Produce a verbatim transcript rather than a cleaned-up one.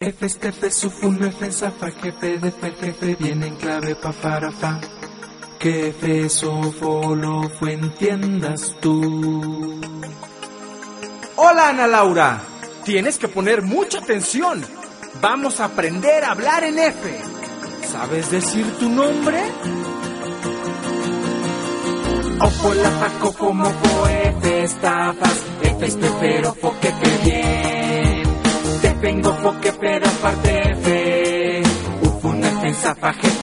F, F, Sufun, F, Zafa, Jefe, D, F, Jefe, viene en clave pa, para, fa. Que F, Sofo, lo fue, entiendas tú. Hola, Ana Laura. Tienes que poner mucha atención. Vamos a aprender a hablar en F. ¿Sabes decir tu nombre? Ofo, la, fa, cofo, mofo, F, estafas, F, espero, fo, que fe, bien. Te vengo, fo, que pero aparte F. Ufun, F, zafa, Jefe,